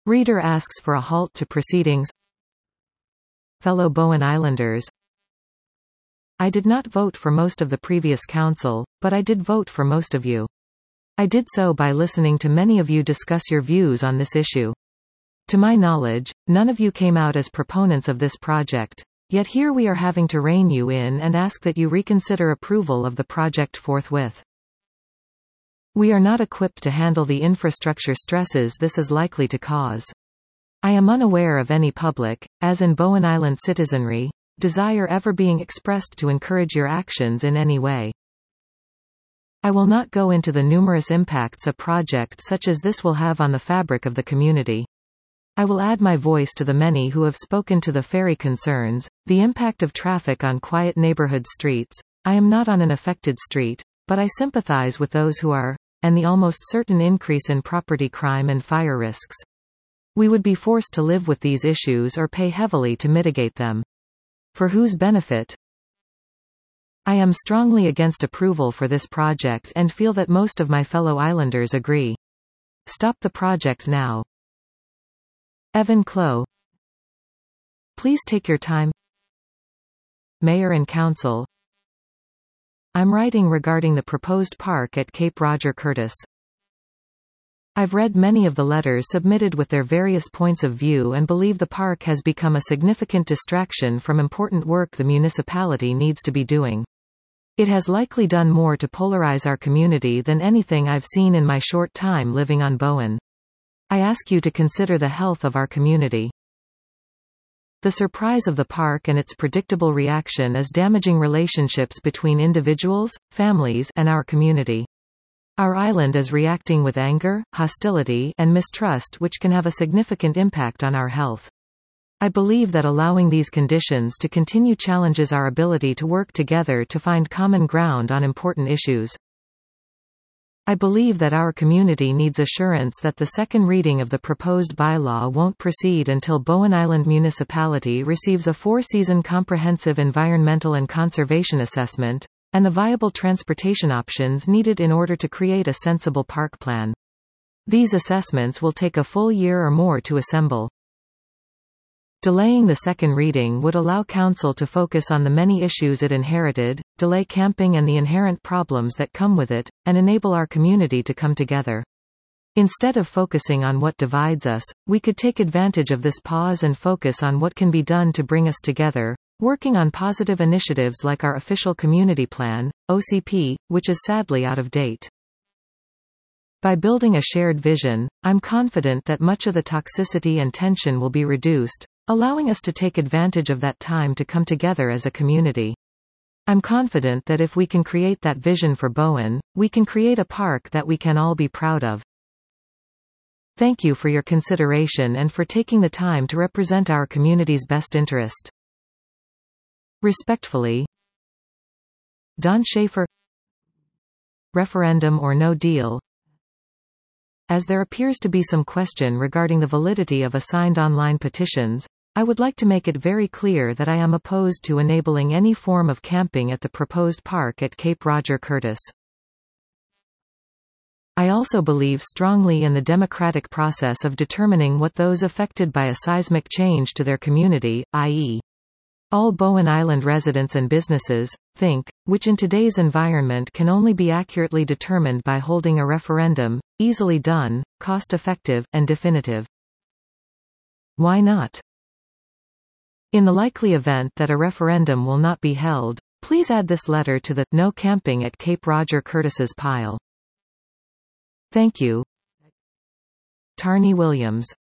Reader asks for a halt to proceedings. Fellow Bowen Islanders, I did not vote for most of the previous council, but I did vote for most of you. I did so by listening to many of you discuss your views on this issue. To my knowledge, none of you came out as proponents of this project. Yet here we are having to rein you in and ask that you reconsider approval of the project forthwith. We are not equipped to handle the infrastructure stresses this is likely to cause. I am unaware of any public, as in Bowen Island citizenry, desire ever being expressed to encourage your actions in any way. I will not go into the numerous impacts a project such as this will have on the fabric of the community. I will add my voice to the many who have spoken to the ferry concerns, the impact of traffic on quiet neighborhood streets. I am not on an affected street, but I sympathize with those who are, and the almost certain increase in property crime and fire risks. We would be forced to live with these issues or pay heavily to mitigate them. For whose benefit? I am strongly against approval for this project and feel that most of my fellow islanders agree. Stop the project now. Evan Clow. Please take your time. Mayor and Council. I'm writing regarding the proposed park at Cape Roger Curtis. I've read many of the letters submitted with their various points of view and believe the park has become a significant distraction from important work the municipality needs to be doing. It has likely done more to polarize our community than anything I've seen in my short time living on Bowen. I ask you to consider the health of our community. The surprise of the park and its predictable reaction is damaging relationships between individuals, families, and our community. Our island is reacting with anger, hostility, and mistrust, which can have a significant impact on our health. I believe that allowing these conditions to continue challenges our ability to work together to find common ground on important issues. I believe that our community needs assurance that the second reading of the proposed bylaw won't proceed until Bowen Island Municipality receives a 4-season comprehensive environmental and conservation assessment, and the viable transportation options needed in order to create a sensible park plan. These assessments will take a full year or more to assemble. Delaying the second reading would allow Council to focus on the many issues it inherited, delay camping and the inherent problems that come with it, and enable our community to come together. Instead of focusing on what divides us, we could take advantage of this pause and focus on what can be done to bring us together, working on positive initiatives like our official community plan, OCP, which is sadly out of date. By building a shared vision, I'm confident that much of the toxicity and tension will be reduced, allowing us to take advantage of that time to come together as a community. I'm confident that if we can create that vision for Bowen, we can create a park that we can all be proud of. Thank you for your consideration and for taking the time to represent our community's best interest. Respectfully, Don Schaefer. Referendum or no deal? As there appears to be some question regarding the validity of assigned online petitions, I would like to make it very clear that I am opposed to enabling any form of camping at the proposed park at Cape Roger Curtis. I also believe strongly in the democratic process of determining what those affected by a seismic change to their community, i.e., all Bowen Island residents and businesses, think, which in today's environment can only be accurately determined by holding a referendum, easily done, cost-effective, and definitive. Why not? In the likely event that a referendum will not be held, please add this letter to the "No Camping at Cape Roger Curtis's" pile. Thank you. Tarney Williams.